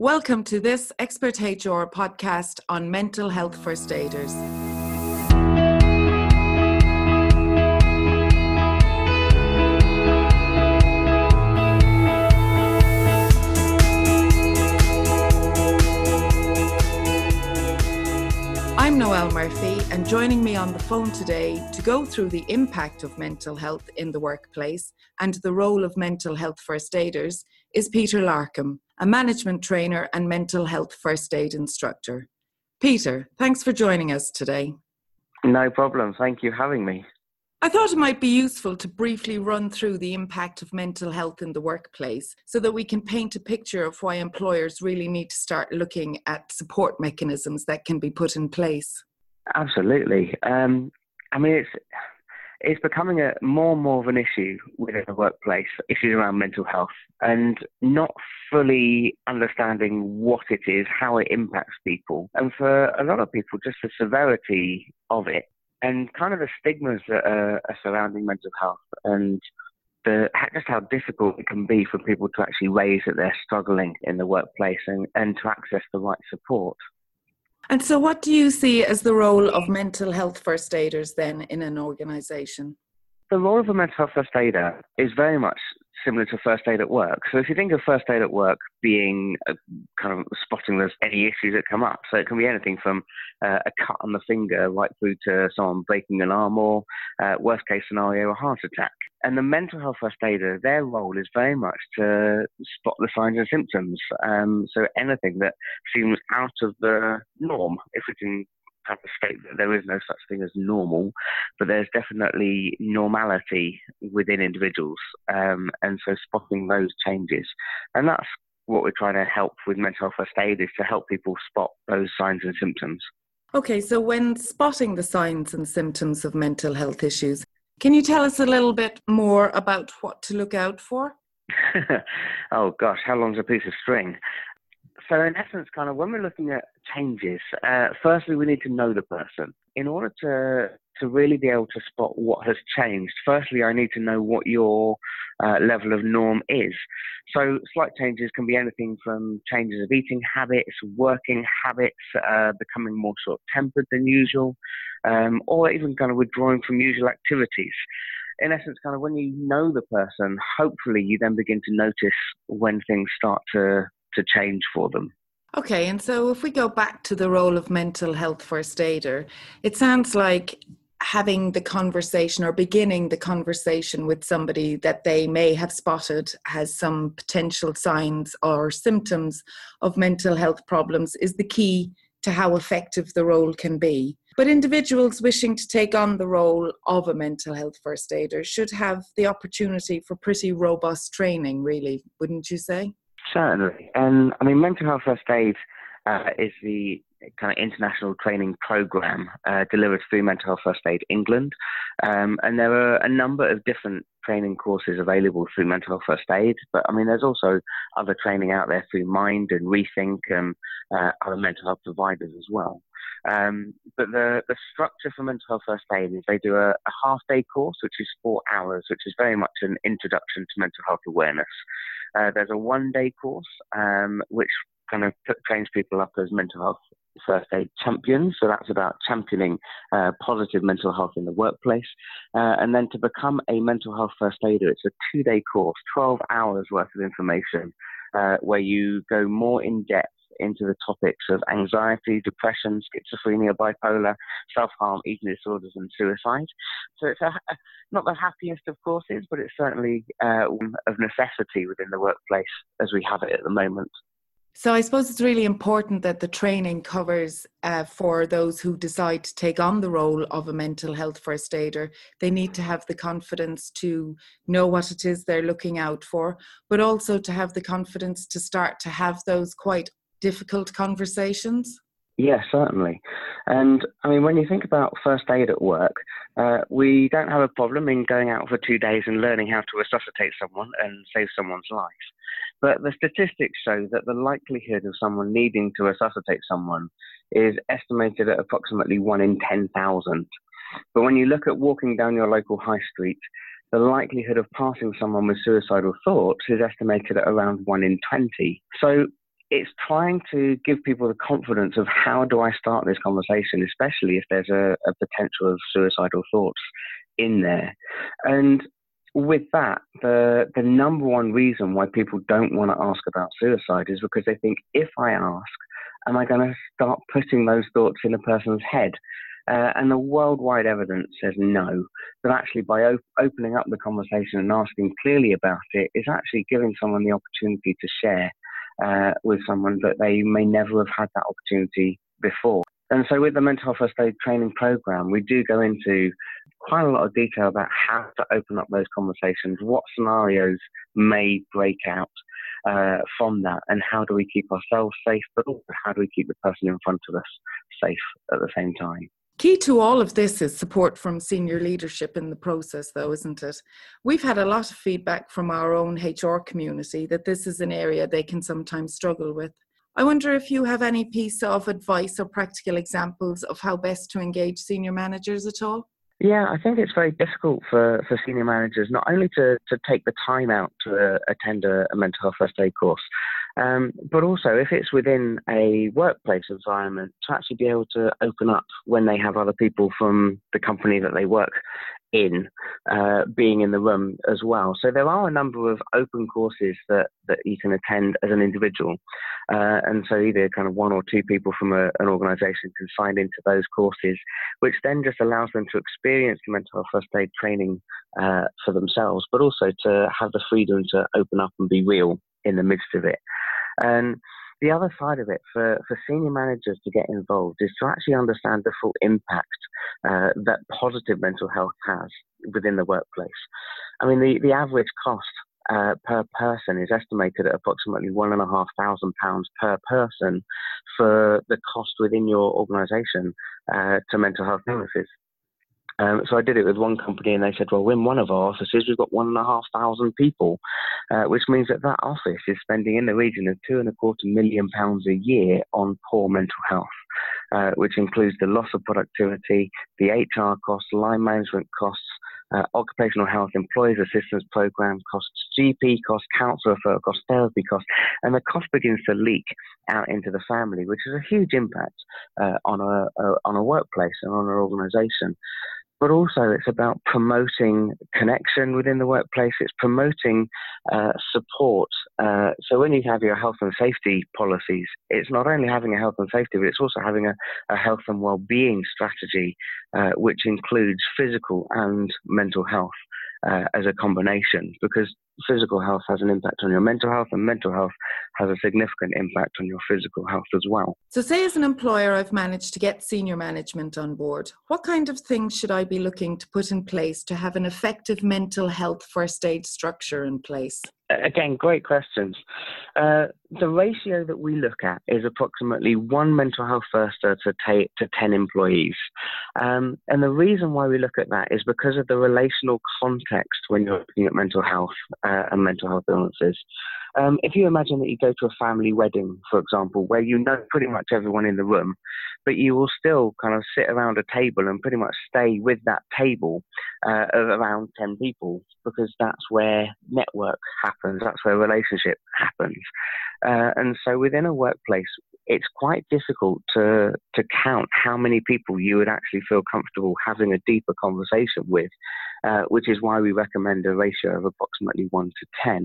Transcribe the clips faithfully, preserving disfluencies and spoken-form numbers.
Welcome to this Expert H R podcast on mental health first aiders. I'm Noelle Murphy, and joining me on the phone today to go through the impact of mental health in the workplace and the role of mental health first aiders is Peter Larkham, a management trainer and mental health first aid instructor. Peter, thanks for joining us today. No problem. Thank you for having me. I thought it might be useful to briefly run through the impact of mental health in the workplace so that we can paint a picture of why employers really need to start looking at support mechanisms that can be put in place. Absolutely. Um, I mean, it's it's becoming a more and more of an issue within the workplace, issues around mental health, and not fully understanding what it is, how it impacts people. And for a lot of people, just the severity of it and kind of the stigmas that are, are surrounding mental health and the, just how difficult it can be for people to actually raise that they're struggling in the workplace and, and to access the right support. And so what do you see as the role of mental health first aiders then in an organisation? The role of a mental health first aider is very much similar to first aid at work. So if you think of first aid at work being a, kind of spotting there's any issues that come up, so it can be anything from uh, a cut on the finger right through to someone breaking an arm or uh, worst case scenario, a heart attack. And the mental health first aider, their role is very much to spot the signs and symptoms. Um, so anything that seems out of the norm, if we can have to state that there is no such thing as normal, but there's definitely normality within individuals. Um, and so spotting those changes. And that's what we're trying to help with mental health first aid, is to help people spot those signs and symptoms. Okay, so when spotting the signs and symptoms of mental health issues, can you tell us a little bit more about what to look out for? Oh gosh, how long's a piece of string? So in essence, kind of when we're looking at changes, uh, firstly, we need to know the person. In order to to really be able to spot what has changed, firstly, I need to know what your uh, level of norm is. So slight changes can be anything from changes of eating habits, working habits, uh, becoming more sort of tempered than usual, um, or even kind of withdrawing from usual activities. In essence, kind of when you know the person, hopefully you then begin to notice when things start to to change for them. Okay, and so if we go back to the role of mental health first aider, it sounds like having the conversation or beginning the conversation with somebody that they may have spotted has some potential signs or symptoms of mental health problems is the key to how effective the role can be. But individuals wishing to take on the role of a mental health first aider should have the opportunity for pretty robust training, really, wouldn't you say? Certainly. And I mean, mental health first aid uh, is the kind of international training program uh, delivered through Mental Health First Aid England. Um, and there are a number of different training courses available through Mental Health First Aid. But I mean, there's also other training out there through Mind and Rethink and uh, other mental health providers as well. Um, but the, the structure for mental health first aid is they do a, a half day course, which is four hours, which is very much an introduction to mental health awareness. Uh, there's a one day course, um, which kind of t- trains people up as mental health first aid champions. So that's about championing uh, positive mental health in the workplace. Uh, and then to become a mental health first aider, it's a two day course, twelve hours worth of information, uh, where you go more in depth into the topics of anxiety, depression, schizophrenia, bipolar, self-harm, eating disorders and suicide. So it's a, not the happiest of courses, but it's certainly uh, of necessity within the workplace as we have it at the moment. So I suppose it's really important that the training covers uh, for those who decide to take on the role of a mental health first aider. They need to have the confidence to know what it is they're looking out for, but also to have the confidence to start to have those quite difficult conversations. Yes, certainly. And I mean, when you think about first aid at work, uh, we don't have a problem in going out for two days and learning how to resuscitate someone and save someone's life. But the statistics show that the likelihood of someone needing to resuscitate someone is estimated at approximately one in ten thousand. But when you look at walking down your local high street, the likelihood of passing someone with suicidal thoughts is estimated at around one in twenty. So it's trying to give people the confidence of how do I start this conversation, especially if there's a, a potential of suicidal thoughts in there. And with that, the the number one reason why people don't want to ask about suicide is because they think, if I ask, am I going to start putting those thoughts in a person's head? Uh, and the worldwide evidence says no, that actually by op- opening up the conversation and asking clearly about it is actually giving someone the opportunity to share uh, with someone that they may never have had that opportunity before. And so with the mental health first aid training program, we do go into quite a lot of detail about how to open up those conversations, what scenarios may break out uh, from that, and how do we keep ourselves safe, but also how do we keep the person in front of us safe at the same time. Key to all of this is support from senior leadership in the process, though, isn't it? We've had a lot of feedback from our own H R community that this is an area they can sometimes struggle with. I wonder if you have any piece of advice or practical examples of how best to engage senior managers at all? Yeah, I think it's very difficult for, for senior managers not only to, to take the time out to uh, attend a, a mental health first aid course, um, but also if it's within a workplace environment, to actually be able to open up when they have other people from the company that they work in uh, being in the room as well. So there are a number of open courses that, that you can attend as an individual. Uh, and so either kind of one or two people from a, an organisation can sign into those courses, which then just allows them to experience the mental health first aid training uh, for themselves, but also to have the freedom to open up and be real in the midst of it. And the other side of it for, for senior managers to get involved is to actually understand the full impact uh, that positive mental health has within the workplace. I mean, the, the average cost uh, per person is estimated at approximately one and a half thousand pounds per person for the cost within your organisation uh, to mental health illnesses. Um, so I did it with one company, and they said, well, in one of our offices, we've got one and a half thousand people, uh, which means that that office is spending in the region of two and a quarter million pounds a year on poor mental health, uh, which includes the loss of productivity, the H R costs, line management costs, uh, occupational health, employees assistance program costs, G P costs, counsellor referral costs, therapy costs, and the cost begins to leak out into the family, which is a huge impact uh, on a, a on a workplace and on an organisation. But also it's about promoting connection within the workplace. It's promoting uh, support. Uh, so when you have your health and safety policies, it's not only having a health and safety, but it's also having a, a health and well-being strategy, uh, which includes physical and mental health uh, as a combination, because physical health has an impact on your mental health, and mental health has a significant impact on your physical health as well. So say as an employer, I've managed to get senior management on board. What kind of things should I be looking to put in place to have an effective mental health first aid structure in place? Again, great questions. Uh, the ratio that we look at is approximately one mental health firster to, ta- to ten employees. Um, and the reason why we look at that is because of the relational context when you're looking at mental health uh, and mental health illnesses. Um, if you imagine that you go to a family wedding, for example, where you know pretty much everyone in the room, but you will still kind of sit around a table and pretty much stay with that table uh, of around ten people, because that's where network happens, that's where relationship happens. Uh, and so within a workplace, it's quite difficult to to count how many people you would actually feel comfortable having a deeper conversation with, uh, which is why we recommend a ratio of approximately one to ten.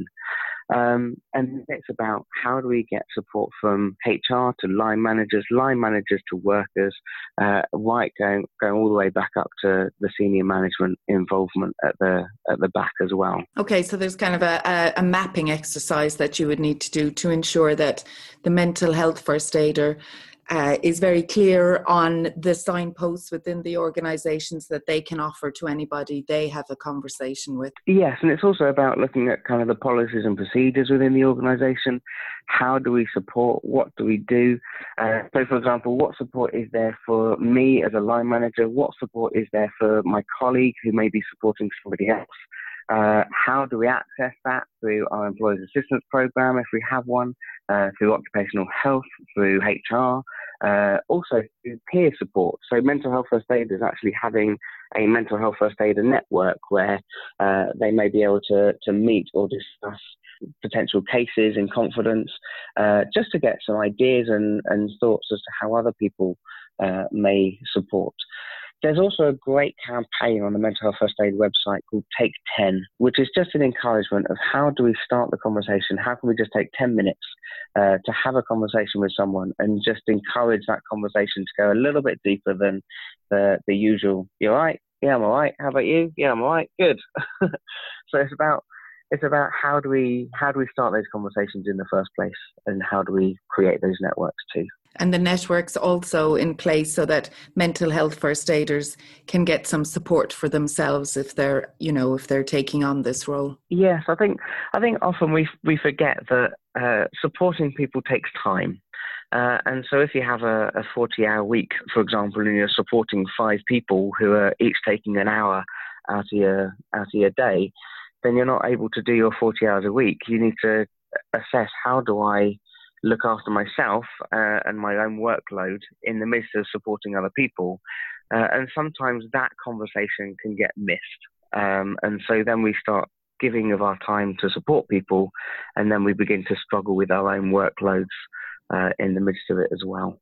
Um, and it's about how do we get support from H R to line managers, line managers to workers, uh, right going going all the way back up to the senior management involvement at the at the back as well. Okay, so there's kind of a, a, a mapping exercise that you would need to do to ensure that the mental health first aider Uh, is very clear on the signposts within the organisations that they can offer to anybody they have a conversation with. Yes, and it's also about looking at kind of the policies and procedures within the organisation. How do we support? What do we do? Uh, so, for example, what support is there for me as a line manager? What support is there for my colleague who may be supporting somebody else? Uh, how do we access that? Through our employees assistance program, if we have one, uh, through occupational health, through H R, uh, also through peer support. So mental health first aid is actually having a mental health first aider network where uh, they may be able to, to meet or discuss potential cases in confidence, uh, just to get some ideas and, and thoughts as to how other people uh, may support. There's also a great campaign on the Mental Health First Aid website called Take ten, which is just an encouragement of how do we start the conversation? How can we just take ten minutes uh, to have a conversation with someone and just encourage that conversation to go a little bit deeper than the, the usual, "You all right? Yeah, I'm all right. How about you? Yeah, I'm all right. Good." So it's about it's about how do we how do we start those conversations in the first place, and how do we create those networks too. And the networks also in place so that mental health first aiders can get some support for themselves if they're, you know, if they're taking on this role. Yes, I think I think often we we forget that uh, supporting people takes time. Uh, and so if you have a, a forty-hour week, for example, and you're supporting five people who are each taking an hour out of your out of your day, then you're not able to do your forty hours a week. You need to assess, how do I look after myself uh, and my own workload in the midst of supporting other people. Uh, and sometimes that conversation can get missed. Um, and so then we start giving of our time to support people, and then we begin to struggle with our own workloads uh, in the midst of it as well.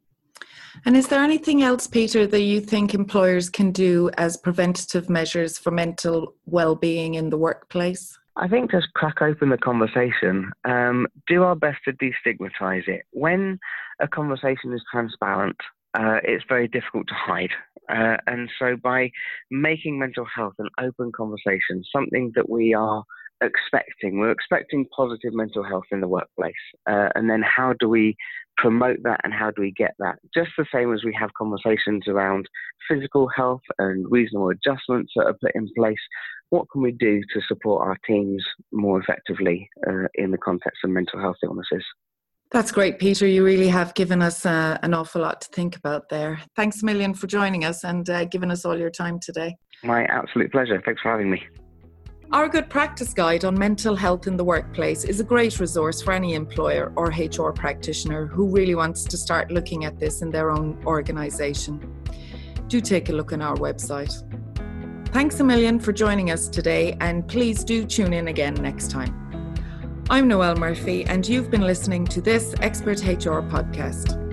And is there anything else, Peter, that you think employers can do as preventative measures for mental well-being in the workplace? I think just crack open the conversation, um, do our best to destigmatize it. When a conversation is transparent, uh, it's very difficult to hide. Uh, and so by making mental health an open conversation, something that we are expecting, we're expecting positive mental health in the workplace. Uh, and then how do we promote that, and how do we get that? Just the same as we have conversations around physical health and reasonable adjustments that are put in place, what can we do to support our teams more effectively uh, in the context of mental health illnesses? That's great, Peter. You really have given us uh, an awful lot to think about there. Thanks a million for joining us and uh, giving us all your time today. My absolute pleasure. Thanks for having me. Our Good Practice Guide on Mental Health in the Workplace is a great resource for any employer or H R practitioner who really wants to start looking at this in their own organisation. Do take a look on our website. Thanks a million for joining us today, and please do tune in again next time. I'm Noelle Murphy, and you've been listening to this Expert H R podcast.